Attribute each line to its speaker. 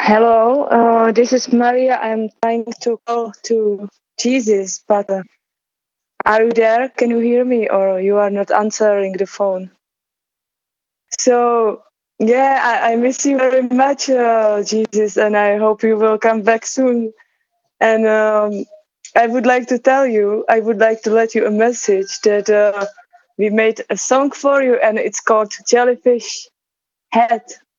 Speaker 1: Hello, this is Maria. I'm trying to call to Jesus, but are you there? Can you hear me, or you are not answering the phone? So, yeah, I miss you very much, Jesus, and I hope you will come back soon. And I would like to tell you, I would like to let you a message that we made a song for you, and it's called Jellyfish Head.